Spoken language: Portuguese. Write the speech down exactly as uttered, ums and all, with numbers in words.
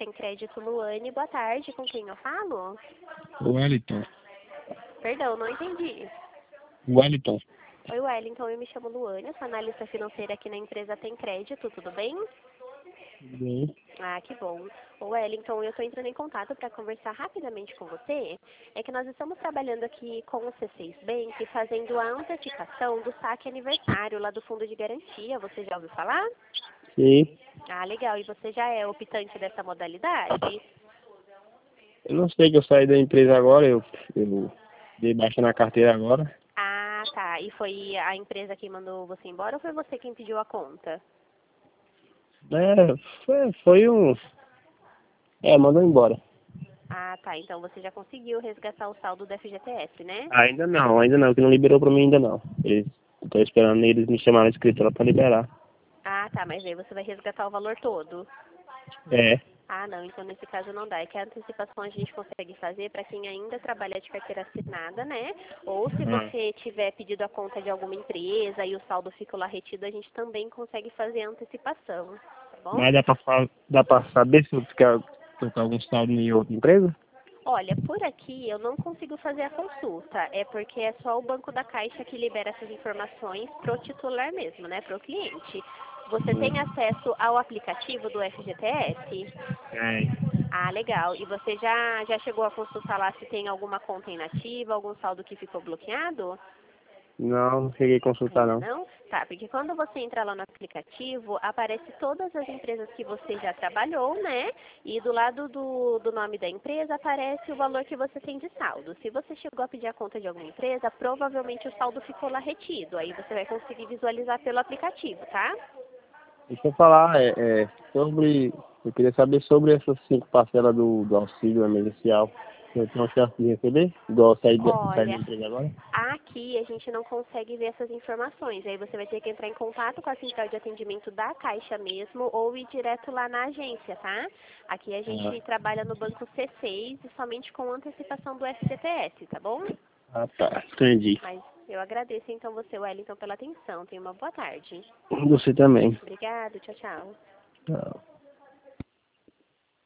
Tem Crédito Luane. Boa tarde, com quem eu falo? Wellington. Perdão, não entendi. Wellington. Oi, Wellington, eu me chamo Luane, sou analista financeira aqui na empresa Tem Crédito, tudo bem? Tudo bem? Ah, que bom. Ô, Wellington, eu estou entrando em contato para conversar rapidamente com você. É que nós estamos trabalhando aqui com o C seis Bank, fazendo a antecipação do saque aniversário lá do Fundo de Garantia. Você já ouviu falar? Sim. Ah, legal. E você já é optante dessa modalidade? Eu não sei que eu saí da empresa agora, eu, eu dei baixa na carteira agora. Ah, tá. E foi a empresa que mandou você embora ou foi você quem pediu a conta? É, foi, foi um... É, mandou embora. Ah, tá. Então você já conseguiu resgatar o saldo do F G T S, né? Ainda não, ainda não, que não liberou pra mim ainda não. Eles, tô esperando eles me chamarem na escritura pra liberar. Ah, tá. Mas aí você vai resgatar o valor todo. É. Ah, não, então nesse caso não dá. É que a antecipação a gente consegue fazer para quem ainda trabalha de carteira assinada, né? Ou se Ah. você tiver pedido a conta de alguma empresa e o saldo ficou lá retido, a gente também consegue fazer a antecipação, tá bom? Mas dá pra, fa- dá pra saber se eu ficar com algum saldo em outra empresa? Olha, por aqui eu não consigo fazer a consulta, é porque é só o Banco da Caixa que libera essas informações pro titular mesmo, né, pro cliente. Você tem acesso ao aplicativo do F G T S? É. Ah, legal. E você já, já chegou a consultar lá se tem alguma conta inativa, algum saldo que ficou bloqueado? Não, não cheguei a consultar Ainda não. não? Tá, porque quando você entra lá no aplicativo, aparece todas as empresas que você já trabalhou, né? E do lado do, do nome da empresa aparece o valor que você tem de saldo. Se você chegou a pedir a conta de alguma empresa, provavelmente o saldo ficou lá retido. Aí você vai conseguir visualizar pelo aplicativo, tá? Deixa eu falar, é, é, sobre... Eu queria saber sobre essas cinco parcelas do, do auxílio emergencial. Eu tenho chance de receber? Igual sair da, sair da Olha, empresa agora? aqui a gente não consegue ver essas informações. Aí você vai ter que entrar em contato com a central de atendimento da Caixa mesmo ou ir direto lá na agência, tá? Aqui a Ah, gente trabalha no banco C seis e somente com antecipação do F G T S, tá bom? ah, tá. Entendi. Mas eu agradeço então você, Wellington, pela atenção. Tenha uma boa tarde. Você também. Obrigada, tchau, tchau. Tchau.